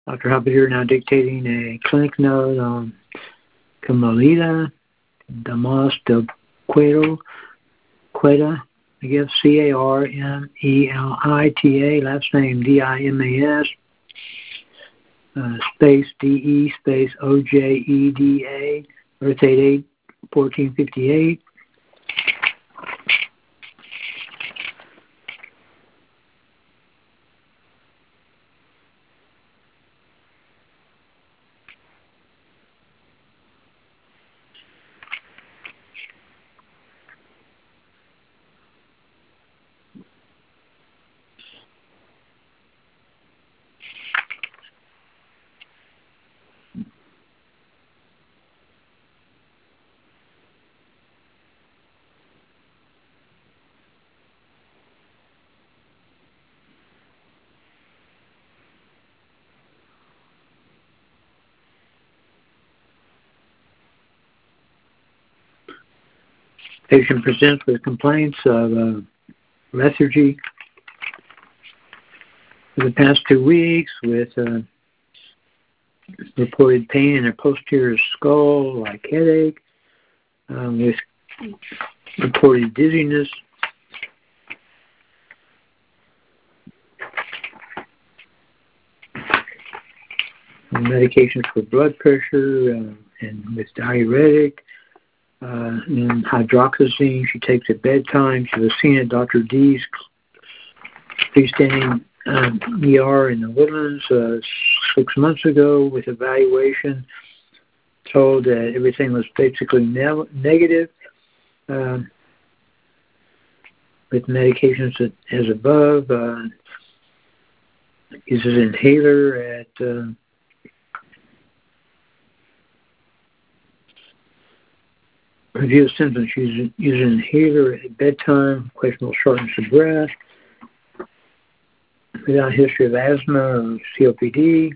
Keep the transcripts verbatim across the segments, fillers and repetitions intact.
Doctor Halpeder now dictating a clinic note on Camelita Damas del Cuero, Queta, I guess C A R M E L I T A, last name D I M A S, uh, space D E, space O J E D A, birth date eight fourteen fifty-eight. Patient presents with complaints of uh, lethargy for the past two weeks with uh, reported pain in her posterior skull, like headache, um, with reported dizziness. And medications for blood pressure uh, and with diuretic. Uh, and hydroxyzine she takes at bedtime. She was seen at Doctor D's freestanding um, E R in the Woodlands uh, six months ago with evaluation. Told that everything was basically ne- negative uh, with medications that, as above. Uh, uses an inhaler at uh, review of symptoms. She's using an inhaler at bedtime, questionable shortness of breath, without a history of asthma or C O P D.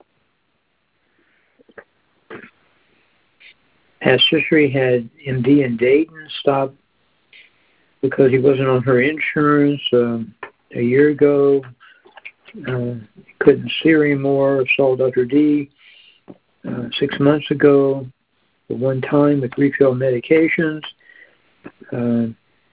Past history had M D in Dayton stopped because he wasn't on her insurance um, a year ago. Uh, couldn't see her anymore. Saw Doctor D uh, six months ago. For one time with refill medications. Uh,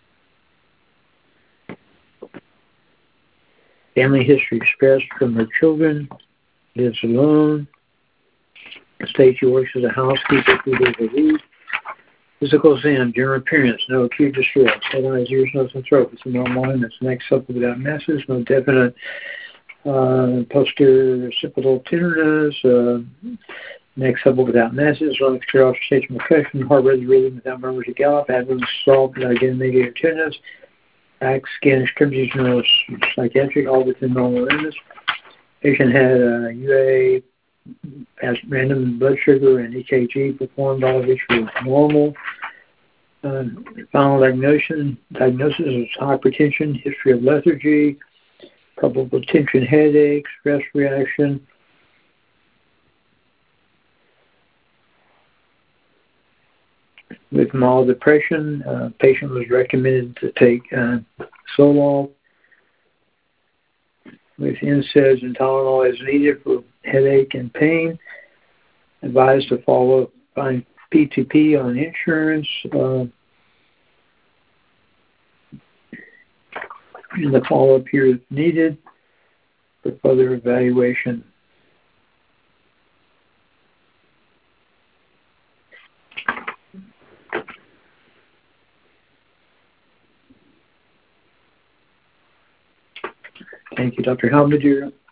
family history expressed from her children. Lives alone. States she works as a housekeeper three days a week. Physical exam, general appearance, no acute distress. Head, eyes, ears, nose, and throat. It's a normal line. That's neck supple without masses. No definite uh, posterior occipital tenderness. Uh, Neck supple without masses, lung exterior station percussion, heart rate rhythm without murmurs or gallop, abdomen soft without again negative tenderness, back, skin, extremities, no psychiatric, all within normal limits. Patient had a U A, past random blood sugar, and E K G performed, all of which were normal. Uh, final diagnosis, diagnosis is hypertension, history of lethargy, probable tension headache, stress reaction. With mild depression, uh, patient was recommended to take uh, Zoloft with N SAIDs and Tylenol as needed for headache and pain. Advised to follow find P two P on insurance. Uh, in the follow-up period needed for further evaluation. Thank you, Doctor Halpeder.